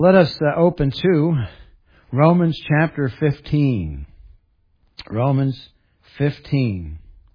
Let us open to Romans chapter 15. Romans 15.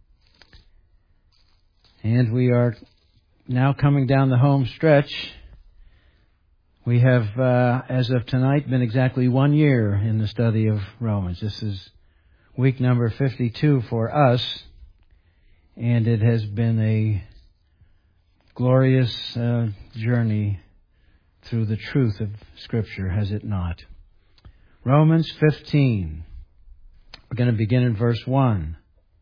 And we are now coming down the home stretch. We have, as of tonight, been exactly 1 year in the study of Romans. This is week number 52 for us. And it has been a glorious journey through the truth of Scripture, has it not? Romans 15. We're going to begin in verse 1.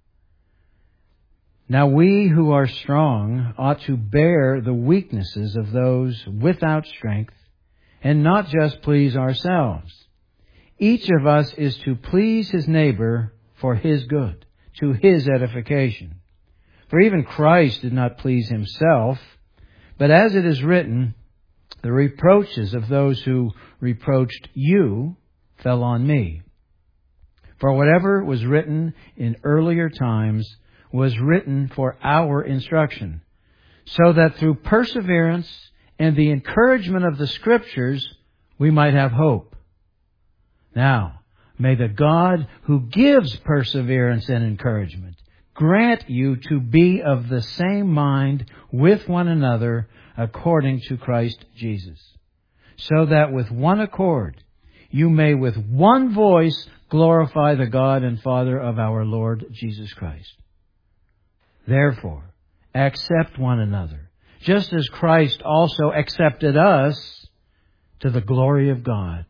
Now we who are strong ought to bear the weaknesses of those without strength, and not just please ourselves. Each of us is to please his neighbor for his good, to his edification. For even Christ did not please himself, but as it is written, the reproaches of those who reproached you fell on me. For whatever was written in earlier times was written for our instruction, so that through perseverance and the encouragement of the Scriptures we might have hope. Now, may the God who gives perseverance and encouragement grant you to be of the same mind with one another according to Christ Jesus, so that with one accord you may with one voice glorify the God and Father of our Lord Jesus Christ. Therefore, accept one another, just as Christ also accepted us to the glory of God.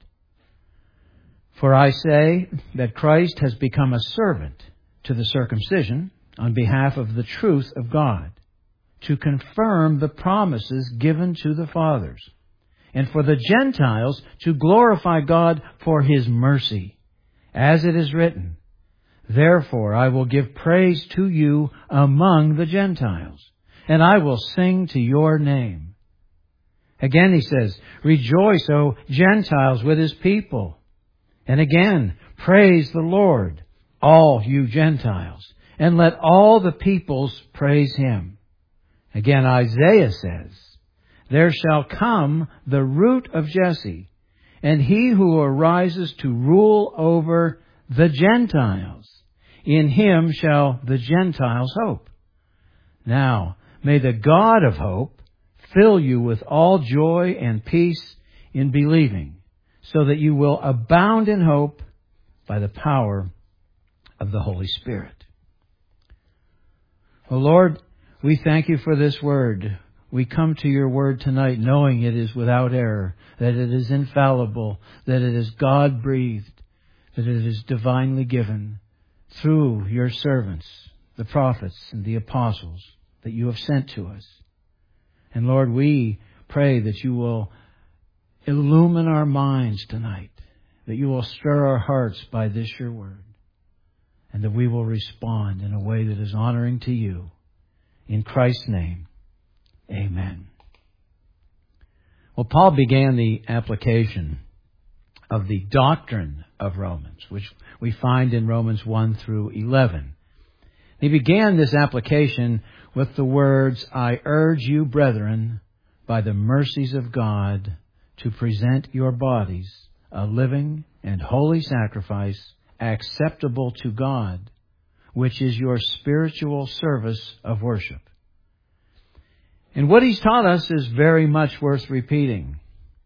For I say that Christ has become a servant to the circumcision on behalf of the truth of God, to confirm the promises given to the fathers, and for the Gentiles to glorify God for His mercy, as it is written, Therefore I will give praise to you among the Gentiles, and I will sing to your name. Again he says, Rejoice, O Gentiles, with His people. And again, praise the Lord, all you Gentiles, and let all the peoples praise Him. Again, Isaiah says, There shall come the root of Jesse, and he who arises to rule over the Gentiles. In him shall the Gentiles hope. Now, may the God of hope fill you with all joy and peace in believing, so that you will abound in hope by the power of the Holy Spirit. O Lord, we thank you for this word. We come to your word tonight knowing it is without error, that it is infallible, that it is God-breathed, that it is divinely given through your servants, the prophets and the apostles that you have sent to us. And Lord, we pray that you will illumine our minds tonight, that you will stir our hearts by this your word, and that we will respond in a way that is honoring to you. In Christ's name, amen. Well, Paul began the application of the doctrine of Romans, which we find in Romans 1 through 11. He began this application with the words, I urge you, brethren, by the mercies of God, to present your bodies a living and holy sacrifice acceptable to God, which is your spiritual service of worship. And what he's taught us is very much worth repeating.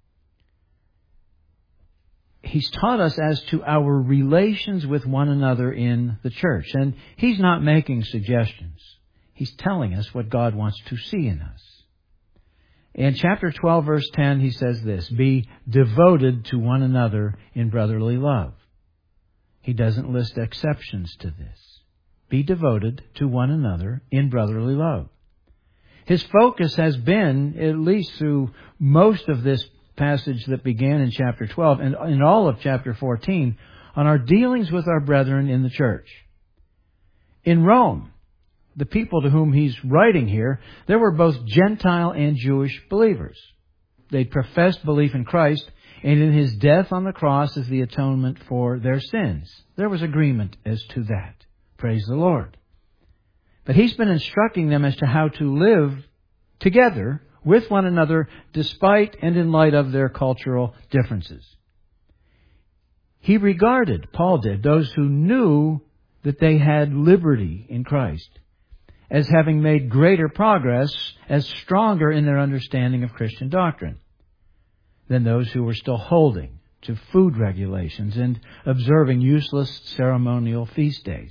He's taught us as to our relations with one another in the church. And he's not making suggestions. He's telling us what God wants to see in us. In chapter 12, verse 10, he says this, Be devoted to one another in brotherly love. He doesn't list exceptions to this. Be devoted to one another in brotherly love. His focus has been, at least through most of this passage that began in chapter 12 and in all of chapter 14, on our dealings with our brethren in the church. In Rome, the people to whom he's writing here, there were both Gentile and Jewish believers. They professed belief in Christ and in His death on the cross as the atonement for their sins. There was agreement as to that. Praise the Lord. But he's been instructing them as to how to live together with one another despite and in light of their cultural differences. He regarded, Paul did, those who knew that they had liberty in Christ as having made greater progress, as stronger in their understanding of Christian doctrine than those who were still holding to food regulations and observing useless ceremonial feast days.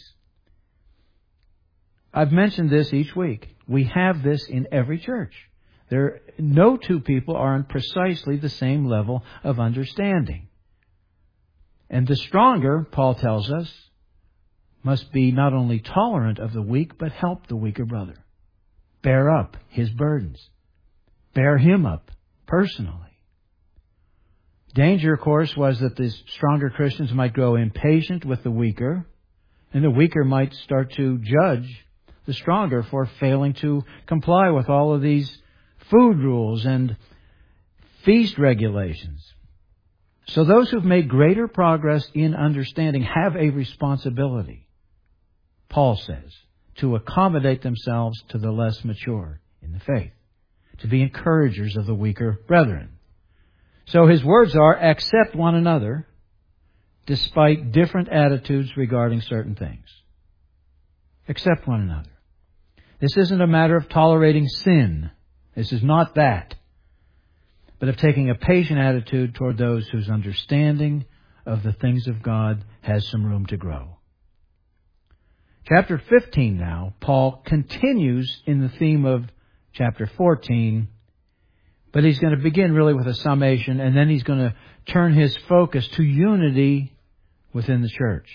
I've mentioned this each week. We have this in every church. No two people are on precisely the same level of understanding. And the stronger, Paul tells us, must be not only tolerant of the weak, but help the weaker brother. Bear up his burdens. Bear him up personally. Danger, of course, was that the stronger Christians might grow impatient with the weaker, and the weaker might start to judge the stronger for failing to comply with all of these food rules and feast regulations. So those who've made greater progress in understanding have a responsibility, Paul says, to accommodate themselves to the less mature in the faith, to be encouragers of the weaker brethren. So his words are, accept one another despite different attitudes regarding certain things. Accept one another. This isn't a matter of tolerating sin. This is not that. But of taking a patient attitude toward those whose understanding of the things of God has some room to grow. Chapter 15 now, Paul continues in the theme of chapter 14, but he's going to begin really with a summation, and then he's going to turn his focus to unity within the church.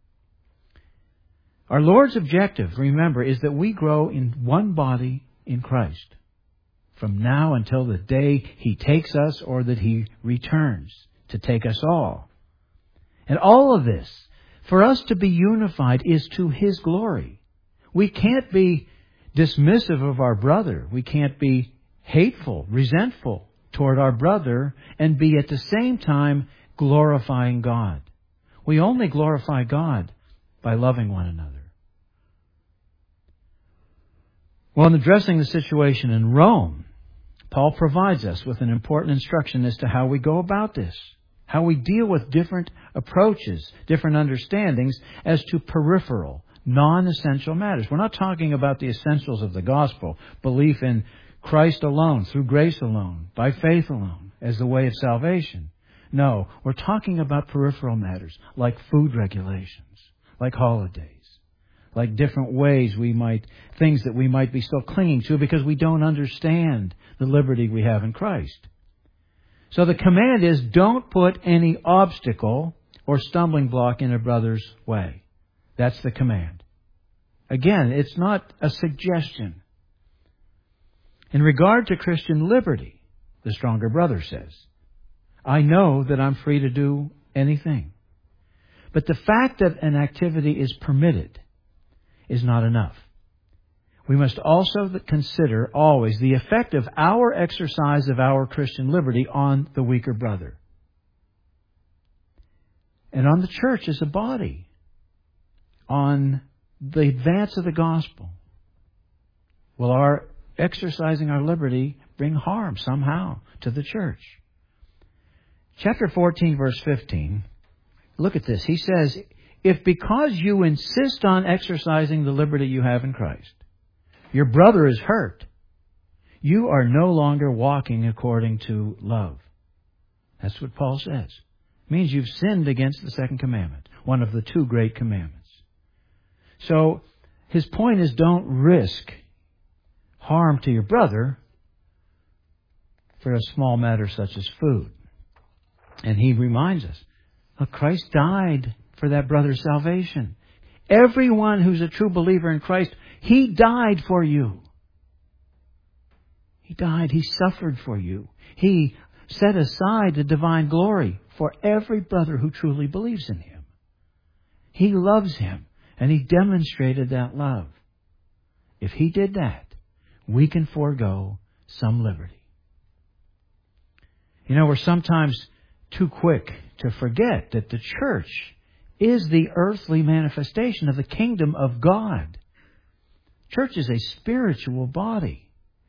Our Lord's objective, remember, is that we grow in one body in Christ from now until the day He takes us or that He returns to take us all. And all of this, for us to be unified, is to His glory. We can't be dismissive of our brother. We can't be hateful, resentful toward our brother and be at the same time glorifying God. We only glorify God by loving one another. Well, in addressing the situation in Rome, Paul provides us with an important instruction as to how we go about this, how we deal with different approaches, different understandings as to peripheral, non-essential matters. We're not talking about the essentials of the gospel, belief in Christ alone, through grace alone, by faith alone, as the way of salvation. No, we're talking about peripheral matters, like food regulations, like holidays, like different ways things that we might be still clinging to because we don't understand the liberty we have in Christ. So the command is, don't put any obstacle or stumbling block in a brother's way. That's the command. Again, it's not a suggestion. In regard to Christian liberty, the stronger brother says, I know that I'm free to do anything. But the fact that an activity is permitted is not enough. We must also consider always the effect of our exercise of our Christian liberty on the weaker brother and on the church as a body, on the advance of the gospel. Will our exercising our liberty bring harm somehow to the church? Chapter 14, verse 15, look at this. He says, if because you insist on exercising the liberty you have in Christ, your brother is hurt, you are no longer walking according to love. That's what Paul says. It means you've sinned against the second commandment, one of the two great commandments. So his point is, don't risk harm to your brother for a small matter such as food. And he reminds us, look, Christ died for that brother's salvation. Everyone who's a true believer in Christ, He died for you. He died. He suffered for you. He set aside the divine glory for every brother who truly believes in Him. He loves him, and He demonstrated that love. If He did that, we can forego some liberty. You know, we're sometimes too quick to forget that the church is the earthly manifestation of the kingdom of God. Church is a spiritual body.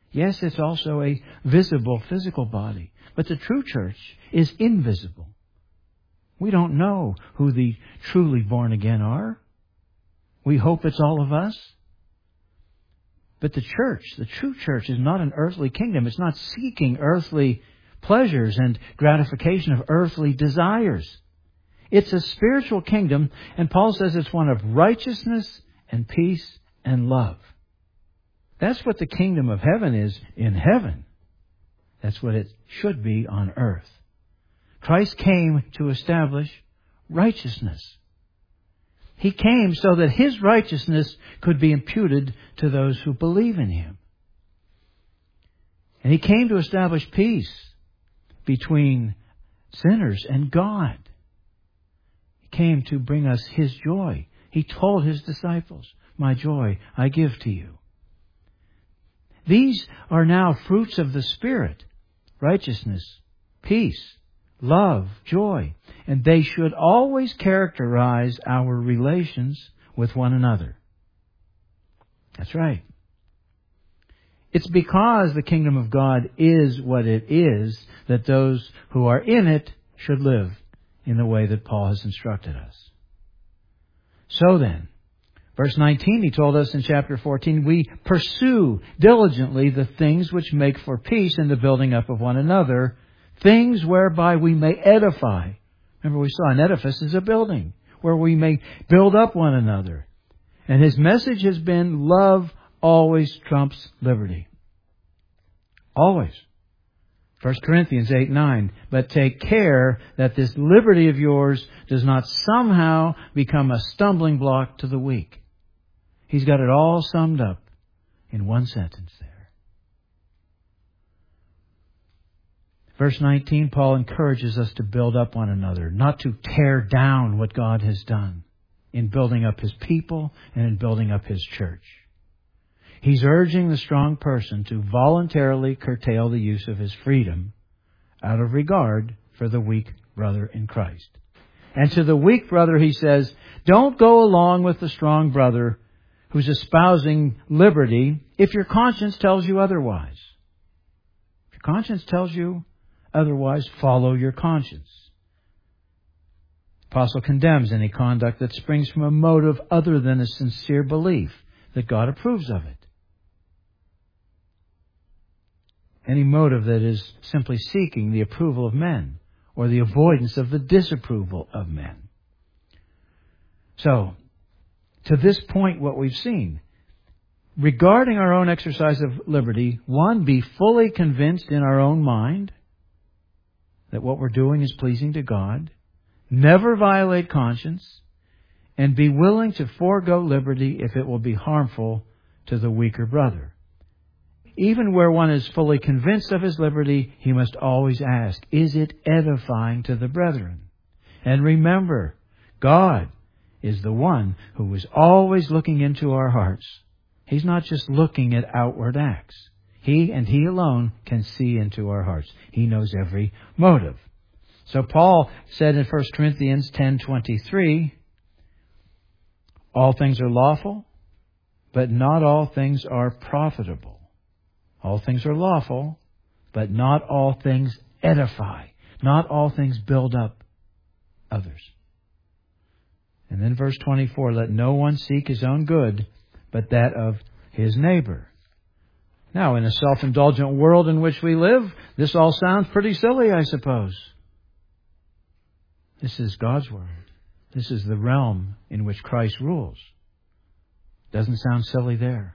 Yes, it's also a visible physical body. But the true church is invisible. We don't know who the truly born again are. We hope it's all of us. But the church, the true church, is not an earthly kingdom. It's not seeking earthly pleasures and gratification of earthly desires. It's a spiritual kingdom, and Paul says it's one of righteousness and peace and love. That's what the kingdom of heaven is in heaven. That's what it should be on earth. Christ came to establish righteousness. He came so that His righteousness could be imputed to those who believe in Him. And He came to establish peace between sinners and God. He came to bring us His joy. He told His disciples, "My joy I give to you." These are now fruits of the Spirit: righteousness, peace, love, joy. And they should always characterize our relations with one another. That's right. It's because the kingdom of God is what it is that those who are in it should live in the way that Paul has instructed us. So then, verse 19, he told us in chapter 14, we pursue diligently the things which make for peace and the building up of one another, things whereby we may edify. Remember, we saw an edifice is a building where we may build up one another. And his message has been love always trumps liberty. Always. 1 Corinthians 8:9. But take care that this liberty of yours does not somehow become a stumbling block to the weak. He's got it all summed up in one sentence there. Verse 19, Paul encourages us to build up one another, not to tear down what God has done in building up His people and in building up His church. He's urging the strong person to voluntarily curtail the use of his freedom out of regard for the weak brother in Christ. And to the weak brother, he says, don't go along with the strong brother who's espousing liberty if your conscience tells you otherwise. If your conscience tells you otherwise, follow your conscience. The apostle condemns any conduct that springs from a motive other than a sincere belief that God approves of it. Any motive that is simply seeking the approval of men or the avoidance of the disapproval of men. So, to this point, what we've seen, regarding our own exercise of liberty, one, be fully convinced in our own mind that what we're doing is pleasing to God, never violate conscience, and be willing to forego liberty if it will be harmful to the weaker brother. Even where one is fully convinced of his liberty, he must always ask, is it edifying to the brethren? And remember, God is the one who is always looking into our hearts. He's not just looking at outward acts. He and He alone can see into our hearts. He knows every motive. So Paul said in 1 Corinthians 10:23, all things are lawful, but not all things are profitable. All things are lawful, but not all things edify. Not all things build up others. And then verse 24, let no one seek his own good, but that of his neighbor. Now, in a self-indulgent world in which we live, this all sounds pretty silly, I suppose. This is God's Word. This is the realm in which Christ rules. Doesn't sound silly there.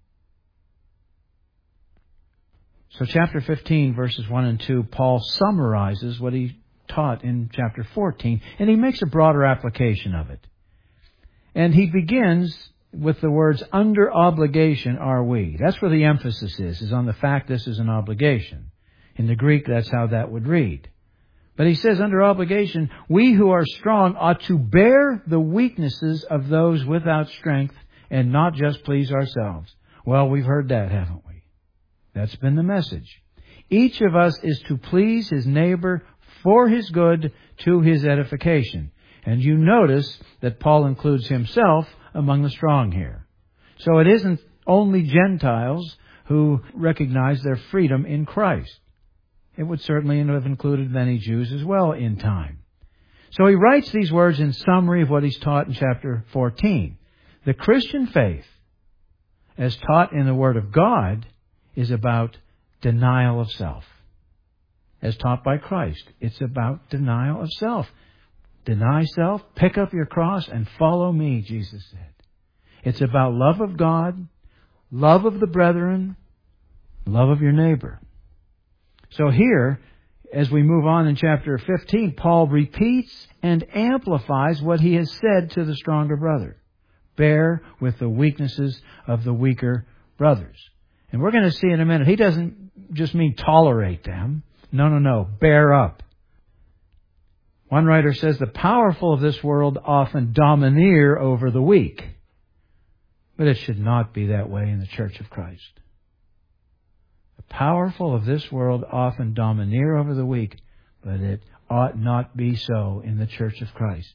So chapter 15, verses 1 and 2, Paul summarizes what he taught in chapter 14, and he makes a broader application of it. And he begins with the words, under obligation are we. That's where the emphasis is on the fact this is an obligation. In the Greek, that's how that would read. But he says, under obligation, we who are strong ought to bear the weaknesses of those without strength and not just please ourselves. Well, we've heard that, haven't we? That's been the message. Each of us is to please his neighbor for his good, to his edification. And you notice that Paul includes himself among the strong here. So it isn't only Gentiles who recognized their freedom in Christ. It would certainly have included many Jews as well in time. So he writes these words in summary of what he's taught in chapter 14. The Christian faith, as taught in the Word of God, is about denial of self. As taught by Christ, it's about denial of self. Deny self, pick up your cross, and follow me, Jesus said. It's about love of God, love of the brethren, love of your neighbor. So here, as we move on in chapter 15, Paul repeats and amplifies what he has said to the stronger brother. Bear with the weaknesses of the weaker brothers. And we're going to see in a minute, he doesn't just mean tolerate them. No. Bear up. One writer says the powerful of this world often domineer over the weak. But it should not be that way in the Church of Christ. The powerful of this world often domineer over the weak, but it ought not be so in the Church of Christ.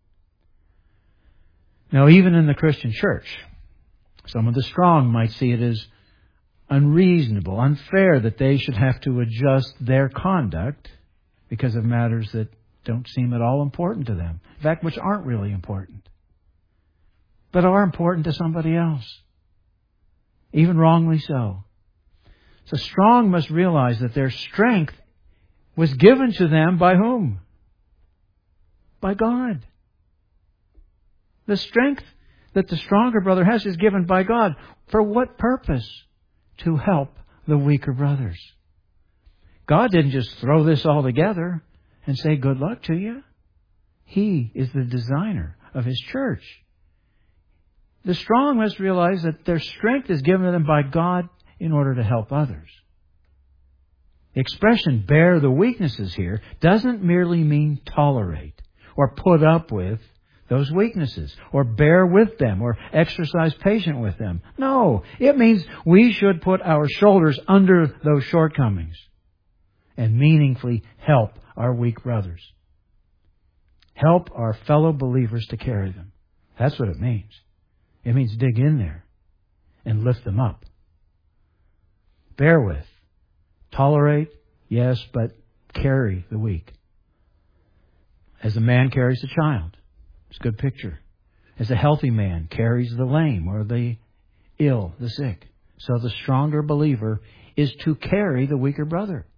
Now, even in the Christian church, some of the strong might see it as unreasonable, unfair that they should have to adjust their conduct because of matters that don't seem at all important to them. In fact, which aren't really important, but are important to somebody else. Even wrongly so. So strong must realize that their strength was given to them by whom? By God. The strength that the stronger brother has is given by God. For what purpose? To help the weaker brothers. God didn't just throw this all together and say, good luck to you. He is the designer of His church. The strong must realize that their strength is given to them by God in order to help others. The expression bear the weaknesses here doesn't merely mean tolerate or put up with those weaknesses or bear with them or exercise patience with them. No, it means we should put our shoulders under those shortcomings and meaningfully help our weak brothers. Help our fellow believers to carry them. That's what it means. It means dig in there and lift them up. Bear with. Tolerate, yes, but carry the weak. As a man carries a child. It's a good picture. As a healthy man carries the lame or the ill, the sick. So the stronger believer is to carry the weaker brother.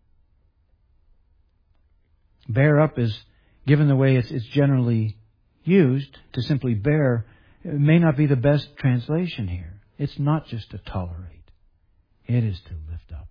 Bear up is, given the way it's generally used, to simply bear, it may not be the best translation here. It's not just to tolerate. It is to lift up.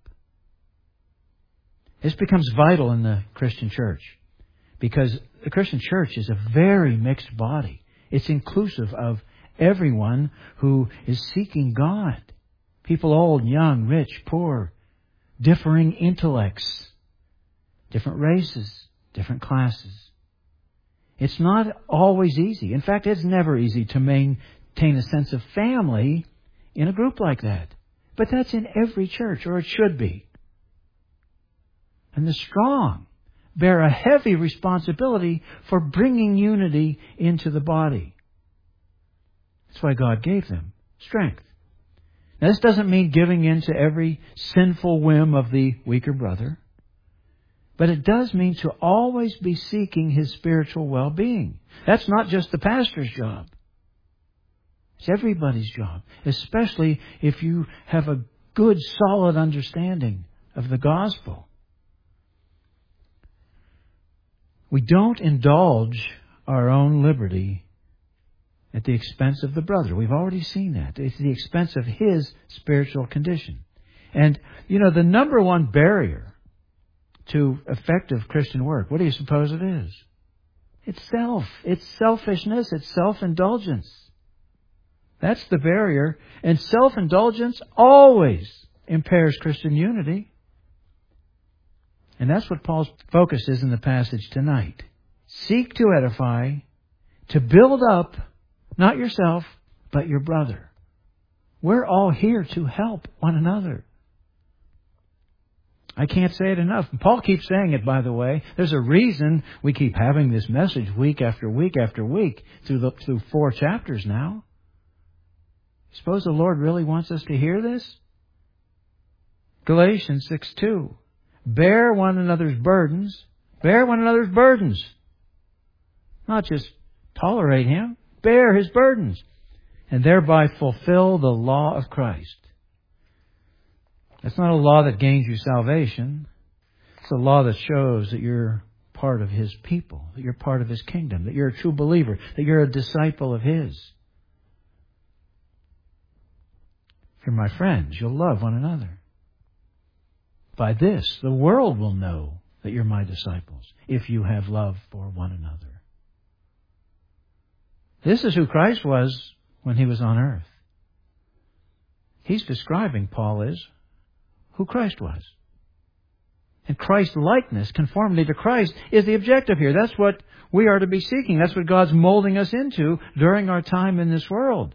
This becomes vital in the Christian church because the Christian church is a very mixed body. It's inclusive of everyone who is seeking God. People old, young, rich, poor, differing intellects, different races, different classes. It's not always easy. In fact, it's never easy to maintain a sense of family in a group like that. But that's in every church, or it should be. And the strong bear a heavy responsibility for bringing unity into the body. That's why God gave them strength. Now, this doesn't mean giving in to every sinful whim of the weaker brother. But it does mean to always be seeking his spiritual well-being. That's not just the pastor's job. It's everybody's job, especially if you have a good, solid understanding of the gospel. We don't indulge our own liberty at the expense of the brother. We've already seen that. It's the expense of his spiritual condition. And, the number one barrier to effective Christian work, what do you suppose it is? It's self. It's selfishness. It's self-indulgence. That's the barrier. And self-indulgence always impairs Christian unity. And that's what Paul's focus is in the passage tonight. Seek to edify, to build up, not yourself, but your brother. We're all here to help one another. I can't say it enough. Paul keeps saying it, by the way. There's a reason we keep having this message week after week after week through 4 chapters now. Suppose the Lord really wants us to hear this? Galatians 6:2. Bear one another's burdens. Bear one another's burdens. Not just tolerate him. Bear his burdens. And thereby fulfill the law of Christ. That's not a law that gains you salvation. It's a law that shows that you're part of his people, that you're part of his kingdom, that you're a true believer, that you're a disciple of his. If you're my friends, you'll love one another. By this, the world will know that you're my disciples, if you have love for one another. This is who Christ was when he was on earth. He's describing, Paul is, who Christ was. And Christ-likeness, conformity to Christ, is the objective here. That's what we are to be seeking. That's what God's molding us into during our time in this world.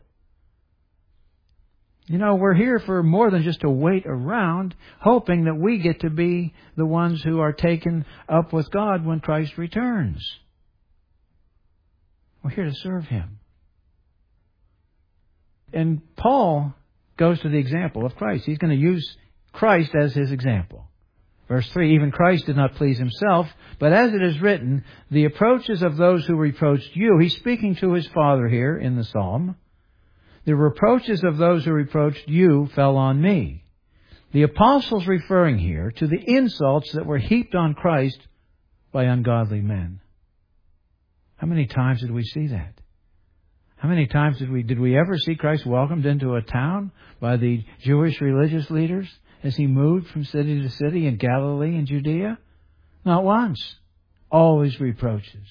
You know, we're here for more than just to wait around, hoping that we get to be the ones who are taken up with God when Christ returns. We're here to serve him. And Paul goes to the example of Christ. He's going to use Christ as his example. Verse 3, even Christ did not please himself, but as it is written, the approaches of those who reproached you, he's speaking to his Father here in the psalm, the reproaches of those who reproached you fell on me. The apostle's referring here to the insults that were heaped on Christ by ungodly men. How many times did we see that? How many times did we ever see Christ welcomed into a town by the Jewish religious leaders as he moved from city to city in Galilee and Judea? Not once. Always reproaches.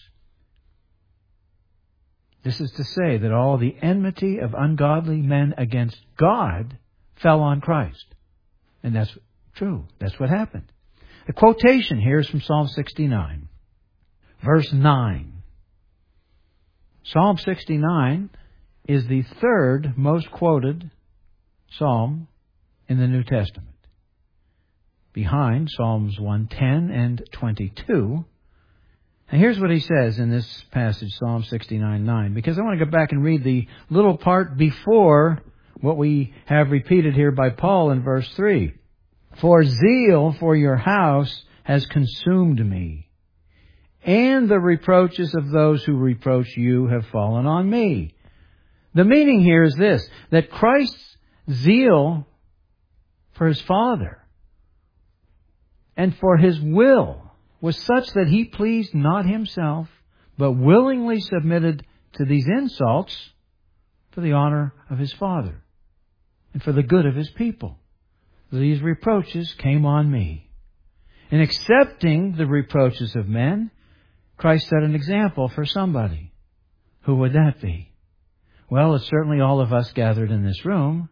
This is to say that all the enmity of ungodly men against God fell on Christ. And that's true. That's what happened. The quotation here is from Psalm 69, verse 9. Psalm 69 is the third most quoted psalm in the New Testament, behind Psalms 110 and 22. And here's what he says in this passage, Psalm 69:9, because I want to go back and read the little part before what we have repeated here by Paul in verse 3. For zeal for your house has consumed me, and the reproaches of those who reproach you have fallen on me. The meaning here is this, that Christ's zeal for his Father and for his will was such that he pleased not himself, but willingly submitted to these insults for the honor of his Father and for the good of his people. These reproaches came on me. In accepting the reproaches of men, Christ set an example for somebody. Who would that be? Well, it's certainly all of us gathered in this room.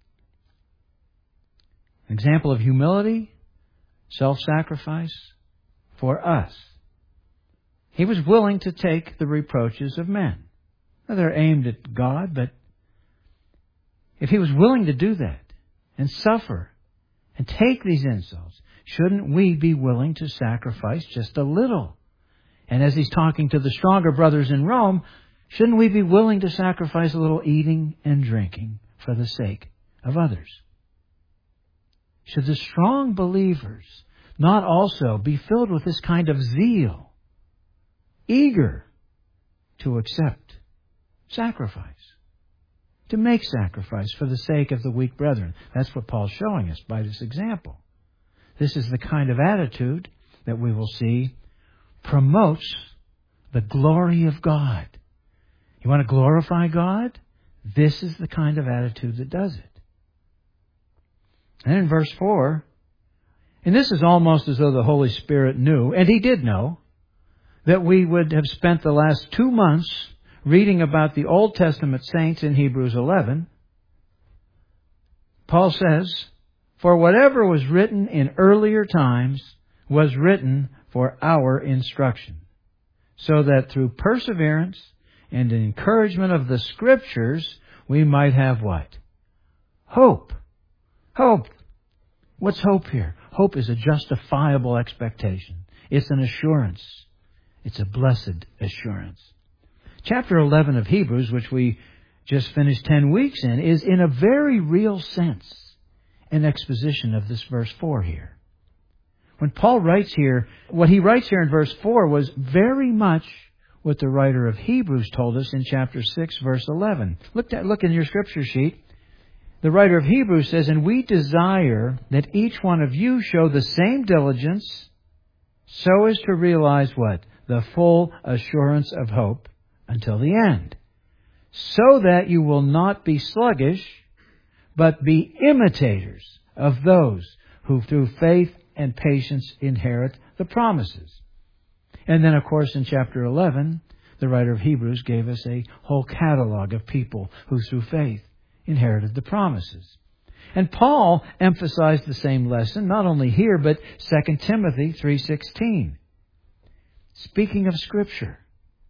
An example of humility, self-sacrifice for us. He was willing to take the reproaches of men. Now, they're aimed at God, but if he was willing to do that and suffer and take these insults, shouldn't we be willing to sacrifice just a little? And as he's talking to the stronger brothers in Rome, shouldn't we be willing to sacrifice a little eating and drinking for the sake of others? Should the strong believers not also be filled with this kind of zeal, eager to accept sacrifice, to make sacrifice for the sake of the weak brethren? That's what Paul's showing us by this example. This is the kind of attitude that we will see promotes the glory of God. You want to glorify God? This is the kind of attitude that does it. And in verse 4, and this is almost as though the Holy Spirit knew, and he did know, that we would have spent the last 2 months reading about the Old Testament saints in Hebrews 11. Paul says, for whatever was written in earlier times was written for our instruction, so that through perseverance and encouragement of the Scriptures we might have what? Hope. Hope. What's hope here? Hope is a justifiable expectation. It's an assurance. It's a blessed assurance. Chapter 11 of Hebrews, which we just finished 10 weeks in, is in a very real sense an exposition of this verse 4 here. When Paul writes here, what he writes here in verse 4 was very much what the writer of Hebrews told us in chapter 6, verse 11. Look in your scripture sheet. The writer of Hebrews says, "And we desire that each one of you show the same diligence so as to realize" what? "The full assurance of hope until the end. So that you will not be sluggish, but be imitators of those who through faith and patience inherit the promises." And then, of course, in chapter 11, the writer of Hebrews gave us a whole catalog of people who through faith inherited the promises. And Paul emphasized the same lesson, not only here, but 2 Timothy 3:16. Speaking of Scripture,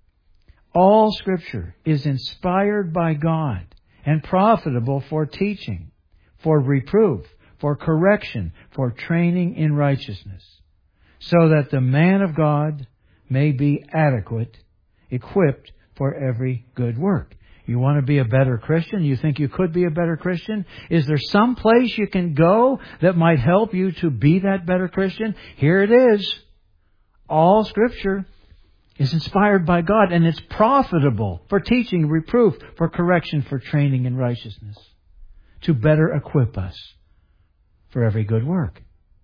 all Scripture is inspired by God and profitable for teaching, for reproof, for correction, for training in righteousness, so that the man of God may be adequate, equipped for every good work. You want to be a better Christian? You think you could be a better Christian? Is there some place you can go that might help you to be that better Christian? Here it is. All Scripture is inspired by God, and it's profitable for teaching, reproof, for correction, for training in righteousness, to better equip us for every good work.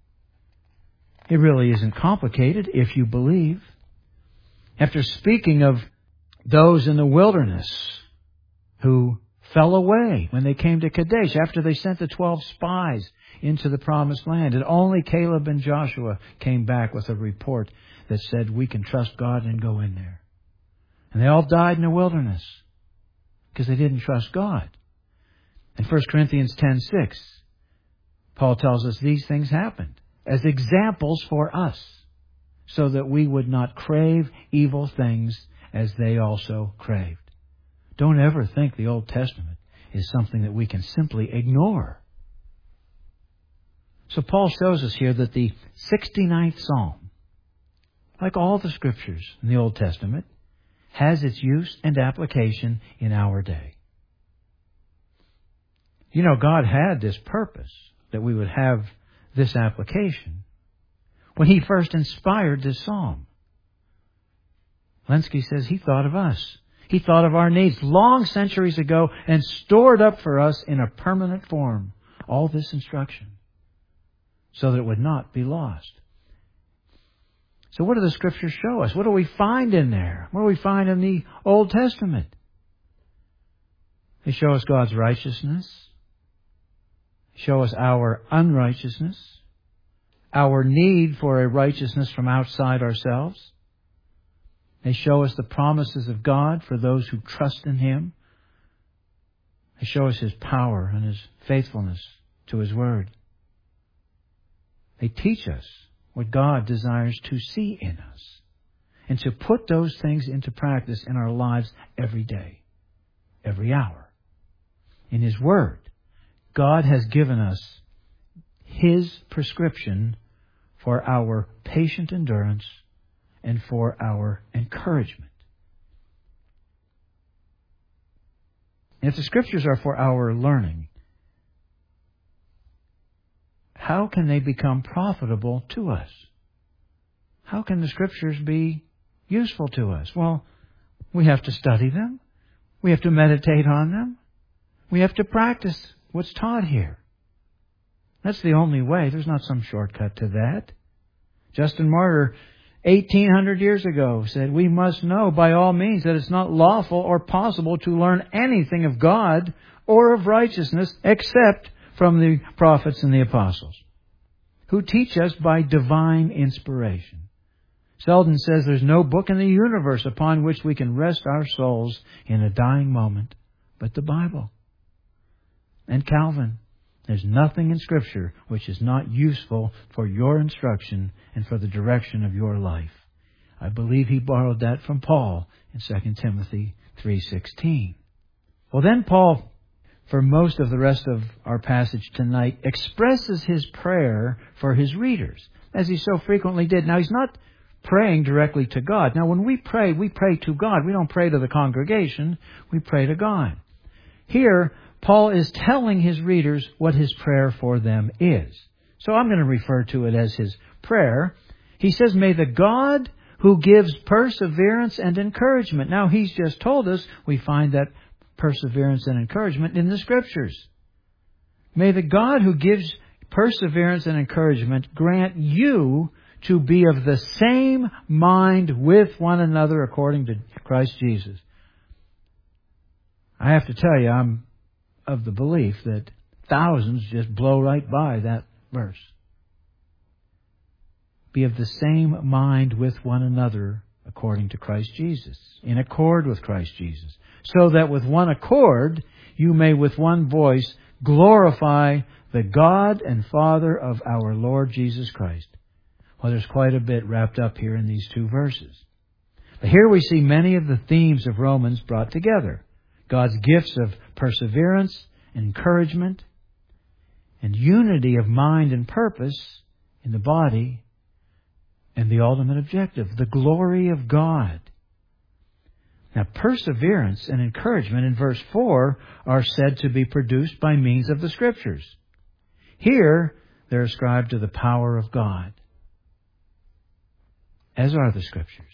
It really isn't complicated if you believe. After speaking of those in the wilderness who fell away when they came to Kadesh, after they sent the 12 spies into the promised land, and only Caleb and Joshua came back with a report that said, "We can trust God and go in there." And they all died in the wilderness because they didn't trust God. In 1 Corinthians 10:6, Paul tells us these things happened as examples for us, so that we would not crave evil things as they also craved. Don't ever think the Old Testament is something that we can simply ignore. So Paul shows us here that the 69th Psalm, like all the Scriptures in the Old Testament, has its use and application in our day. You know, God had this purpose, that we would have this application, when He first inspired this psalm. Lenski says He thought of us. He thought of our needs long centuries ago and stored up for us in a permanent form all this instruction so that it would not be lost. So what do the Scriptures show us? What do we find in there? What do we find in the Old Testament? They show us God's righteousness. They show us our unrighteousness, our need for a righteousness from outside ourselves. They show us the promises of God for those who trust in Him. They show us His power and His faithfulness to His Word. They teach us what God desires to see in us and to put those things into practice in our lives every day, every hour. In His Word, God has given us His prescription for our patient endurance and for our encouragement. And if the Scriptures are for our learning, how can they become profitable to us? How can the Scriptures be useful to us? Well, we have to study them. We have to meditate on them. We have to practice what's taught here. That's the only way. There's not some shortcut to that. Justin Martyr, 1800 years ago, said, "We must know by all means that it's not lawful or possible to learn anything of God or of righteousness except from the prophets and the apostles, who teach us by divine inspiration." Selden says there's no book in the universe upon which we can rest our souls in a dying moment but the Bible. And Calvin, there's nothing in Scripture which is not useful for your instruction and for the direction of your life. I believe he borrowed that from Paul in 2 Timothy 3:16. Well, then Paul, for most of the rest of our passage tonight, expresses his prayer for his readers, as he so frequently did. Now, he's not praying directly to God. Now, when we pray to God. We don't pray to the congregation. We pray to God. Here, Paul is telling his readers what his prayer for them is. So I'm going to refer to it as his prayer. He says, may the God who gives perseverance and encouragement. Now, he's just told us we find that perseverance and encouragement in the Scriptures. May the God who gives perseverance and encouragement grant you to be of the same mind with one another according to Christ Jesus. I have to tell you, I'm of the belief that thousands just blow right by that verse. Be of the same mind with one another according to Christ Jesus, in accord with Christ Jesus, so that with one accord you may with one voice glorify the God and Father of our Lord Jesus Christ. Well, there's quite a bit wrapped up here in these two verses. But here we see many of the themes of Romans brought together. God's gifts of perseverance, encouragement, and unity of mind and purpose in the body, and the ultimate objective, the glory of God. Now, perseverance and encouragement in verse 4 are said to be produced by means of the Scriptures. Here, they're ascribed to the power of God, as are the Scriptures.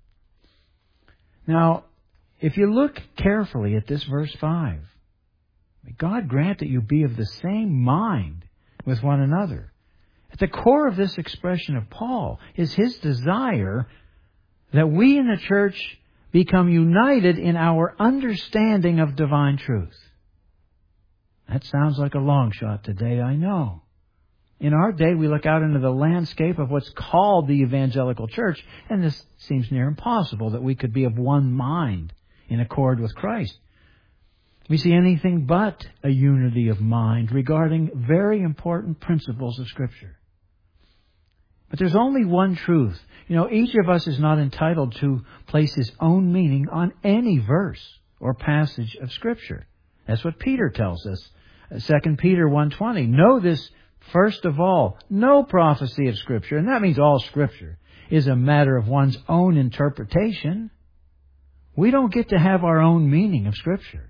Now, if you look carefully at this verse 5, may God grant that you be of the same mind with one another. At the core of this expression of Paul is his desire that we in the church become united in our understanding of divine truth. That sounds like a long shot today, I know. In our day, we look out into the landscape of what's called the evangelical church, and this seems near impossible that we could be of one mind in accord with Christ. We see anything but a unity of mind regarding very important principles of Scripture. But there's only one truth. Each of us is not entitled to place his own meaning on any verse or passage of Scripture. That's what Peter tells us. 2 Peter 1:20. Know this first of all, no prophecy of Scripture, and that means all Scripture, is a matter of one's own interpretation. We don't get to have our own meaning of Scripture.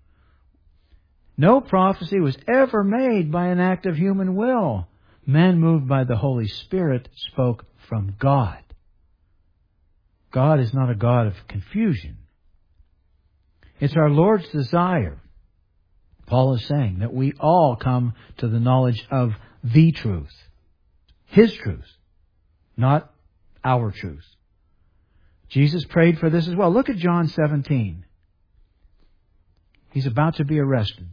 No prophecy was ever made by an act of human will. Men moved by the Holy Spirit spoke from God. God is not a God of confusion. It's our Lord's desire, Paul is saying, that we all come to the knowledge of the truth. His truth, not our truth. Jesus prayed for this as well. Look at John 17. He's about to be arrested,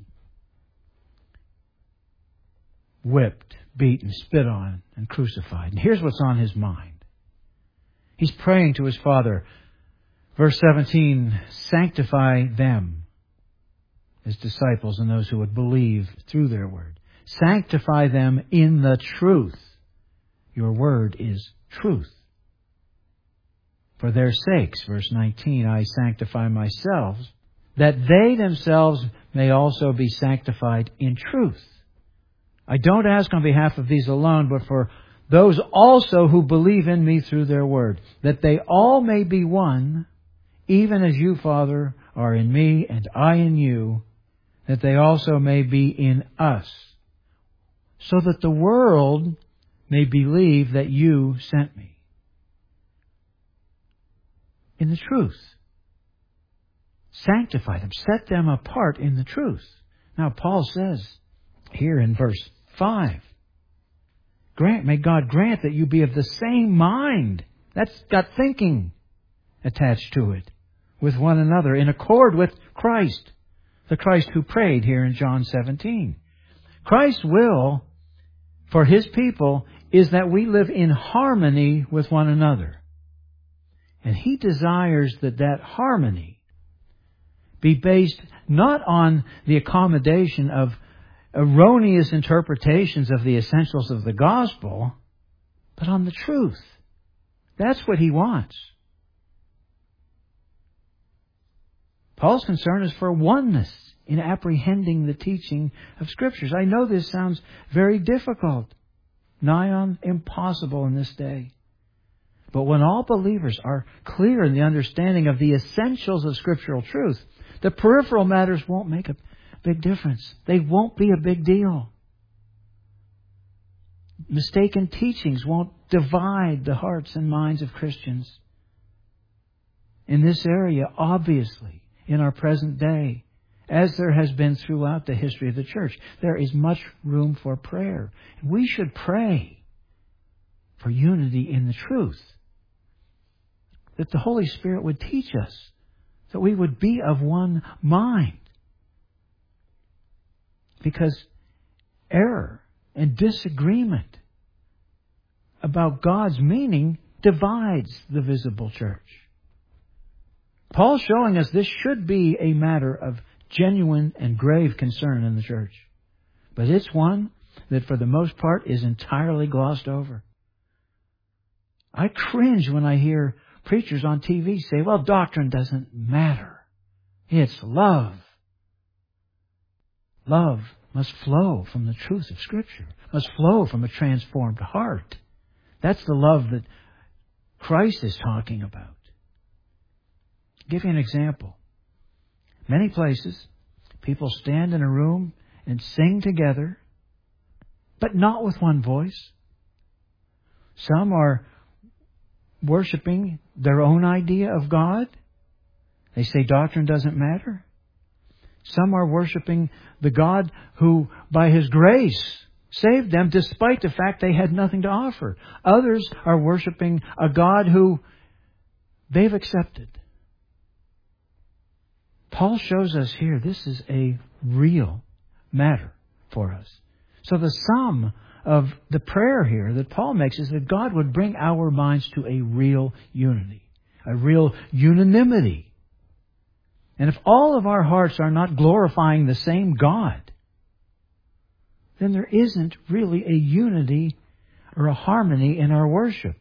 whipped, beaten, spit on, and crucified. And here's what's on his mind. He's praying to his Father. Verse 17, sanctify them, his disciples and those who would believe through their word. Sanctify them in the truth. Your word is truth. For their sakes, verse 19, I sanctify myself, that they themselves may also be sanctified in truth. I don't ask on behalf of these alone, but for those also who believe in me through their word, that they all may be one, even as you, Father, are in me and I in you, that they also may be in us, so that the world may believe that you sent me. In the truth. Sanctify them. Set them apart in the truth. Now, Paul says here in verse 5, may God grant that you be of the same mind. That's got thinking attached to it, with one another, in accord with Christ, the Christ who prayed here in John 17. Christ's will for His people is that we live in harmony with one another. And He desires that harmony be based not on the accommodation of erroneous interpretations of the essentials of the gospel, but on the truth. That's what He wants. Paul's concern is for oneness in apprehending the teaching of Scriptures. I know this sounds very difficult, nigh on impossible in this day. But when all believers are clear in the understanding of the essentials of scriptural truth, the peripheral matters won't make big difference. They won't be a big deal. Mistaken teachings won't divide the hearts and minds of Christians. In this area, obviously, in our present day, as there has been throughout the history of the church, there is much room for prayer. We should pray for unity in the truth, that the Holy Spirit would teach us, that we would be of one mind. Because error and disagreement about God's meaning divides the visible church. Paul's showing us this should be a matter of genuine and grave concern in the church. But it's one that for the most part is entirely glossed over. I cringe when I hear preachers on TV say, well, doctrine doesn't matter. It's love. Love must flow from the truth of Scripture, must flow from a transformed heart. That's the love that Christ is talking about. I'll give you an example. Many places, people stand in a room and sing together, but not with one voice. Some are worshiping their own idea of God. They say doctrine doesn't matter. Some are worshiping the God who, by His grace, saved them despite the fact they had nothing to offer. Others are worshiping a God who they've accepted. Paul shows us here this is a real matter for us. So the sum of the prayer here that Paul makes is that God would bring our minds to a real unity, a real unanimity. And if all of our hearts are not glorifying the same God, then there isn't really a unity or a harmony in our worship.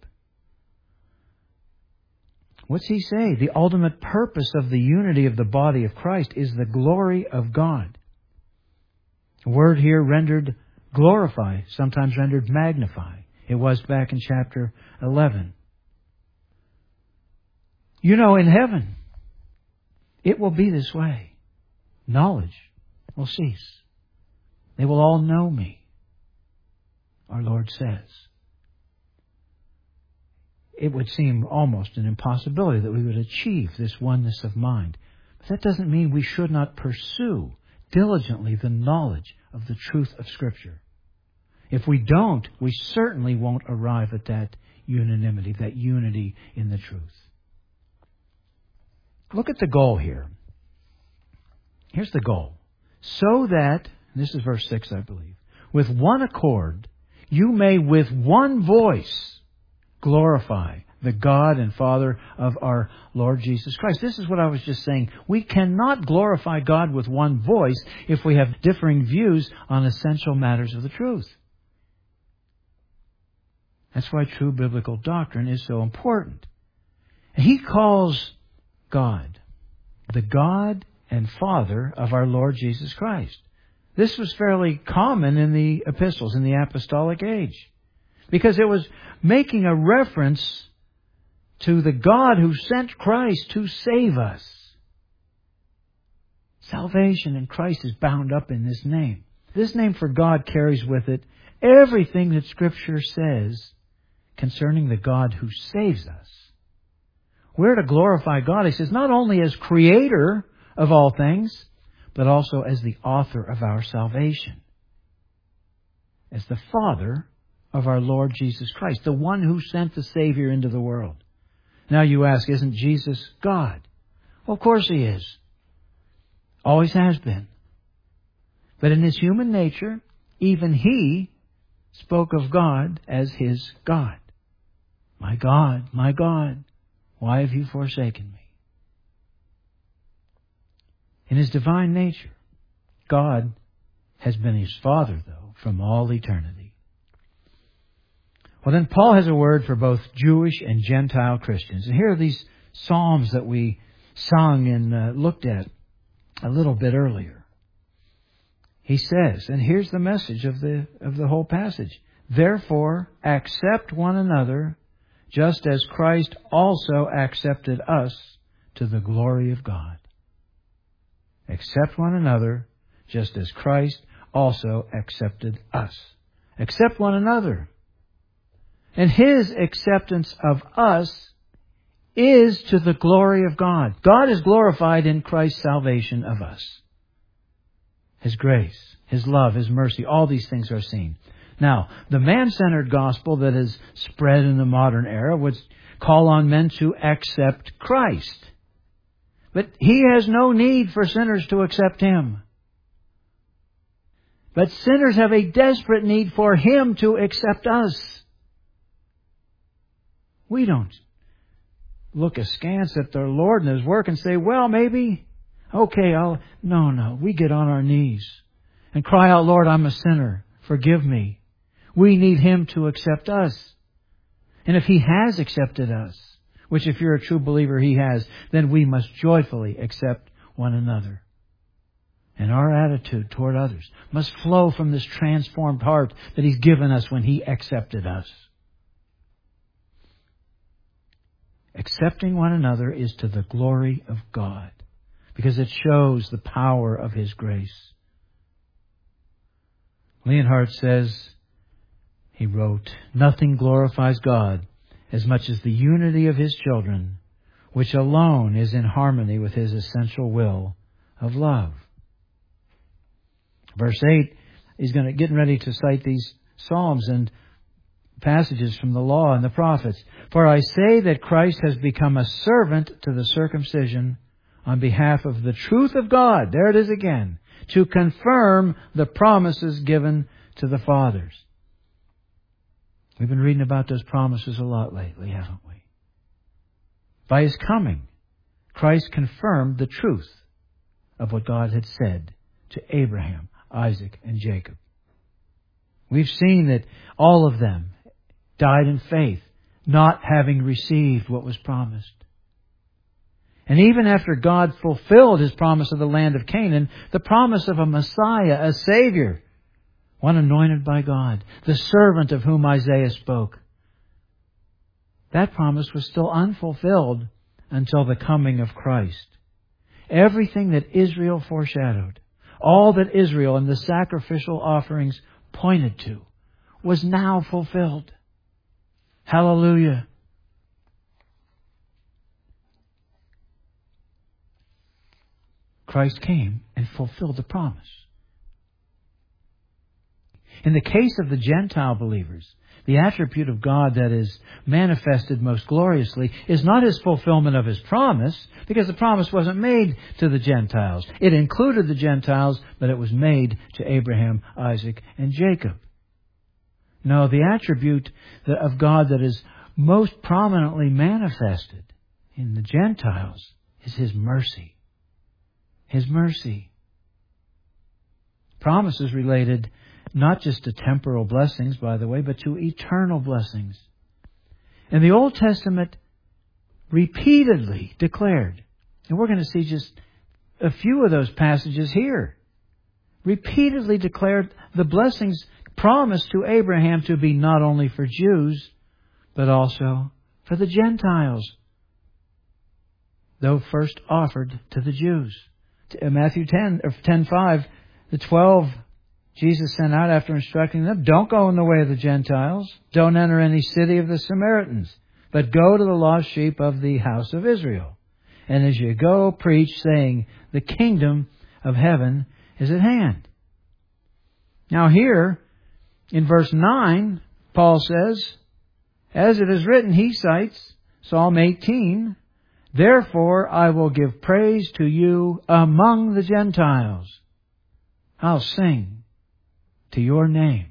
What's he say? The ultimate purpose of the unity of the body of Christ is the glory of God. The word here rendered glorify, sometimes rendered magnify. It was back in chapter 11. You know, in heaven, it will be this way. Knowledge will cease. They will all know me, our Lord says. It would seem almost an impossibility that we would achieve this oneness of mind. But that doesn't mean we should not pursue diligently the knowledge of the truth of Scripture. If we don't, we certainly won't arrive at that unanimity, that unity in the truth. Look at the goal here. Here's the goal. So that, this is verse 6, I believe, with one accord, you may with one voice glorify the God and Father of our Lord Jesus Christ. This is what I was just saying. We cannot glorify God with one voice if we have differing views on essential matters of the truth. That's why true biblical doctrine is so important. He calls God the God and Father of our Lord Jesus Christ. This was fairly common in the epistles, in the apostolic age, because it was making a reference to the God who sent Christ to save us. Salvation in Christ is bound up in this name. This name for God carries with it everything that Scripture says concerning the God who saves us. We're to glorify God, he says, not only as Creator of all things, but also as the author of our salvation, as the Father of our Lord Jesus Christ, the one who sent the Savior into the world. Now you ask, isn't Jesus God? Well, of course He is. Always has been. But in His human nature, even He spoke of God as His God. My God, why have you forsaken me? In His divine nature, God has been His Father, though, from all eternity. Well, then Paul has a word for both Jewish and Gentile Christians. And here are these psalms that we sung and looked at a little bit earlier. He says, and here's the message of the whole passage, therefore accept one another, just as Christ also accepted us to the glory of God. Accept one another, just as Christ also accepted us. Accept one another. And His acceptance of us is to the glory of God. God is glorified in Christ's salvation of us. His grace, His love, His mercy, all these things are seen. Now, the man-centered gospel that has spread in the modern era would call on men to accept Christ. But He has no need for sinners to accept Him. But sinners have a desperate need for Him to accept us. We don't look askance at the Lord and His work and say, well, maybe, okay, No. We get on our knees and cry out, Lord, I'm a sinner. Forgive me. We need Him to accept us. And if He has accepted us, which if you're a true believer, He has, then we must joyfully accept one another. And our attitude toward others must flow from this transformed heart that He's given us when He accepted us. Accepting one another is to the glory of God, because it shows the power of His grace. Leonhardt says, he wrote, nothing glorifies God as much as the unity of His children, which alone is in harmony with His essential will of love. Verse 8, he's getting ready to cite these Psalms and passages from the law and the prophets. For I say that Christ has become a servant to the circumcision on behalf of the truth of God. There it is again. To confirm the promises given to the fathers. We've been reading about those promises a lot lately, haven't we? By His coming, Christ confirmed the truth of what God had said to Abraham, Isaac, and Jacob. We've seen that all of them died in faith, not having received what was promised. And even after God fulfilled His promise of the land of Canaan, the promise of a Messiah, a Savior, one anointed by God, the servant of whom Isaiah spoke, that promise was still unfulfilled until the coming of Christ. Everything that Israel foreshadowed, all that Israel and the sacrificial offerings pointed to, was now fulfilled. Hallelujah. Christ came and fulfilled the promise. In the case of the Gentile believers, the attribute of God that is manifested most gloriously is not His fulfillment of His promise, because the promise wasn't made to the Gentiles. It included the Gentiles, but it was made to Abraham, Isaac, and Jacob. No, the attribute of God that is most prominently manifested in the Gentiles is His mercy. His mercy. Promises related not just to temporal blessings, by the way, but to eternal blessings. And the Old Testament repeatedly declared, and we're going to see just a few of those passages here, repeatedly declared the blessings promised to Abraham to be not only for Jews, but also for the Gentiles, though first offered to the Jews. Matthew 10:5, the 12 Jesus sent out after instructing them, don't go in the way of the Gentiles, don't enter any city of the Samaritans, but go to the lost sheep of the house of Israel. And as you go, preach, saying, the kingdom of heaven is at hand. Now here, in verse 9, Paul says, as it is written, he cites Psalm 18, therefore I will give praise to you among the Gentiles. I'll sing to your name.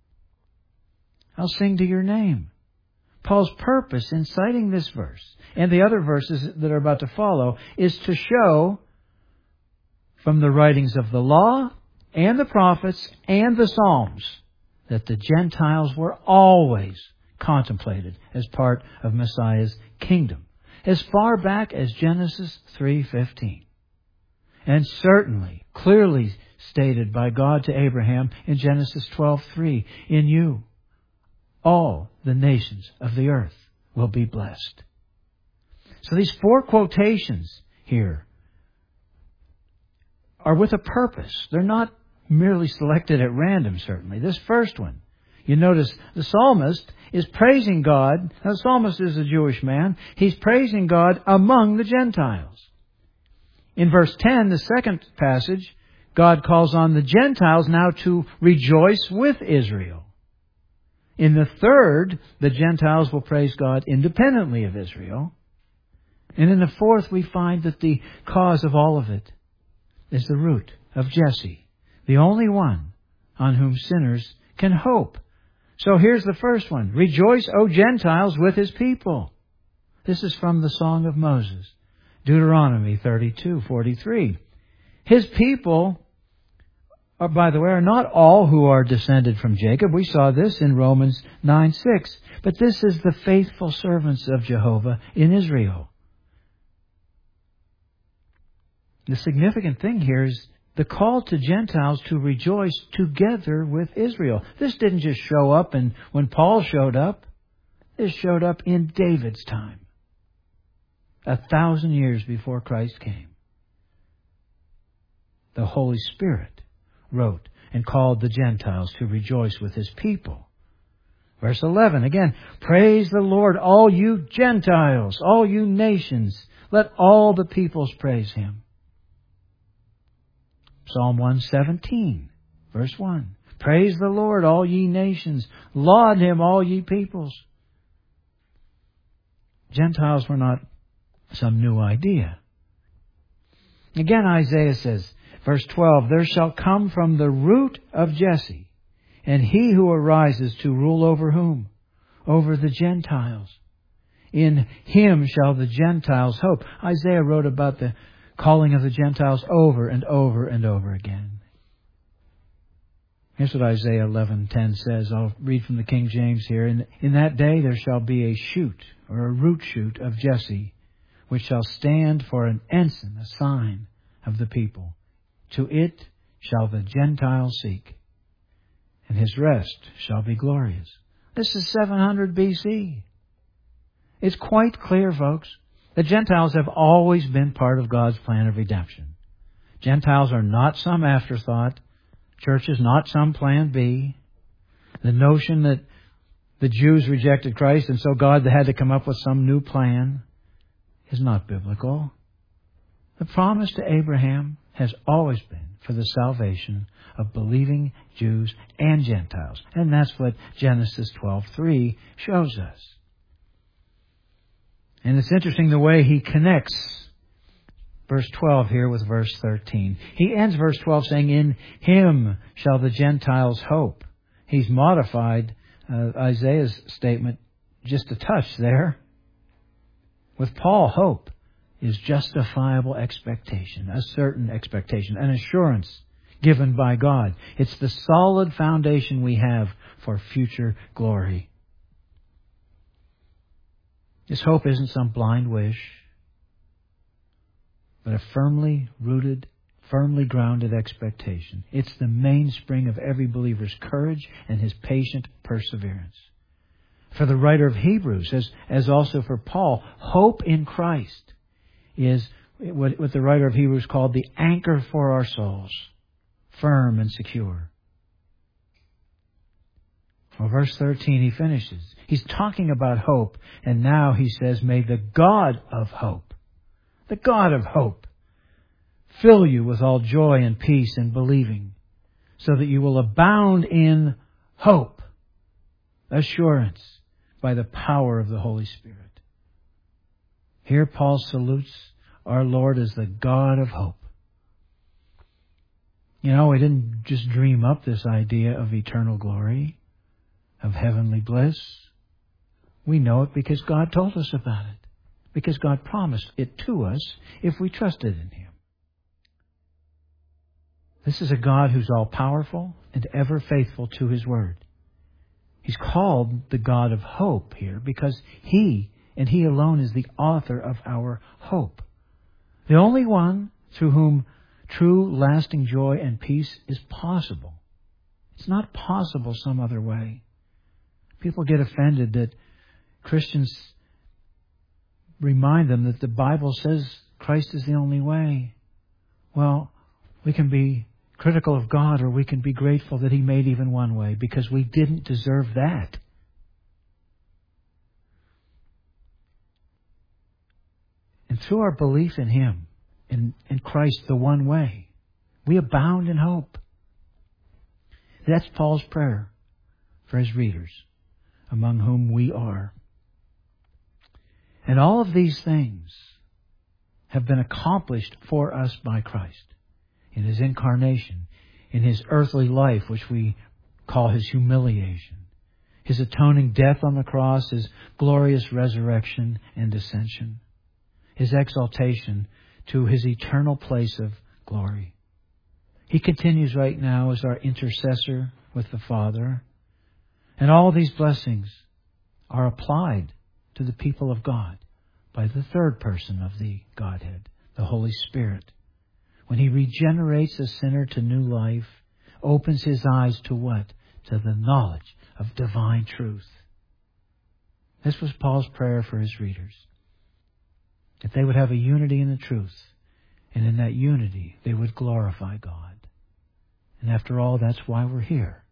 I'll sing to your name. Paul's purpose in citing this verse and the other verses that are about to follow is to show from the writings of the law and the prophets and the Psalms that the Gentiles were always contemplated as part of Messiah's kingdom, as far back as Genesis 3:15. And certainly, clearly stated by God to Abraham in Genesis 12:3, in you, all the nations of the earth will be blessed. So these four quotations here are with a purpose. They're not merely selected at random, certainly. This first one, you notice the psalmist is praising God. Now, the psalmist is a Jewish man. He's praising God among the Gentiles. In verse 10, the second passage, God calls on the Gentiles now to rejoice with Israel. In the third, the Gentiles will praise God independently of Israel. And in the fourth, we find that the cause of all of it is the root of Jesse, the only one on whom sinners can hope. So here's the first one. Rejoice, O Gentiles, with His people. This is from the Song of Moses, Deuteronomy 32:43. His people, by the way, are not all who are descended from Jacob. We saw this in Romans 9:6. But this is the faithful servants of Jehovah in Israel. The significant thing here is the call to Gentiles to rejoice together with Israel. This didn't just show up when Paul showed up. This showed up in David's time, 1,000 years before Christ came. The Holy Spirit wrote and called the Gentiles to rejoice with His people. Verse 11, again, praise the Lord, all you Gentiles, all you nations. Let all the peoples praise Him. Psalm 117, verse 1. Praise the Lord, all ye nations. Laud Him, all ye peoples. Gentiles were not some new idea. Again, Isaiah says, verse 12, there shall come from the root of Jesse, and he who arises to rule over whom? Over the Gentiles. In him shall the Gentiles hope. Isaiah wrote about the calling of the Gentiles over and over and over again. Here's what Isaiah 11:10 says. I'll read from the King James here. In that day there shall be a shoot, or a root shoot of Jesse, which shall stand for an ensign, a sign of the people. To it shall the Gentiles seek, and His rest shall be glorious. This is 700 BC. It's quite clear, folks. The Gentiles have always been part of God's plan of redemption. Gentiles are not some afterthought. Church is not some plan B. The notion that the Jews rejected Christ and so God had to come up with some new plan is not biblical. The promise to Abraham has always been for the salvation of believing Jews and Gentiles. And that's what Genesis 12:3 shows us. And it's interesting the way he connects verse 12 here with verse 13. He ends verse 12 saying, in Him shall the Gentiles hope. He's modified Isaiah's statement just a touch there. With Paul, hope is justifiable expectation, a certain expectation, an assurance given by God. It's the solid foundation we have for future glory. This hope isn't some blind wish, but a firmly rooted, firmly grounded expectation. It's the mainspring of every believer's courage and his patient perseverance. For the writer of Hebrews, as also for Paul, hope in Christ is what the writer of Hebrews called the anchor for our souls, firm and secure. Well, verse 13, he finishes. He's talking about hope, and now he says, may the God of hope, fill you with all joy and peace in believing, so that you will abound in hope, assurance, by the power of the Holy Spirit. Here Paul salutes our Lord as the God of hope. You know, we didn't just dream up this idea of eternal glory, of heavenly bliss. We know it because God told us about it, because God promised it to us if we trusted in Him. This is a God who's all-powerful and ever faithful to His word. He's called the God of hope here because He and He alone is the author of our hope. The only one through whom true, lasting joy and peace is possible. It's not possible some other way. People get offended that Christians remind them that the Bible says Christ is the only way. Well, We can be critical of God, or we can be grateful that He made even one way, because we didn't deserve that. And through our belief in Him, in Christ, the one way, we abound in hope. That's Paul's prayer for his readers, among whom we are. And all of these things have been accomplished for us by Christ in His incarnation, in His earthly life, which we call His humiliation, His atoning death on the cross, His glorious resurrection and ascension, His exaltation to His eternal place of glory. He continues right now as our intercessor with the Father. And all these blessings are applied to the people of God by the third person of the Godhead, the Holy Spirit. When He regenerates a sinner to new life, opens his eyes to what? To the knowledge of divine truth. This was Paul's prayer for his readers. That they would have a unity in the truth. And in that unity, they would glorify God. And after all, that's why we're here.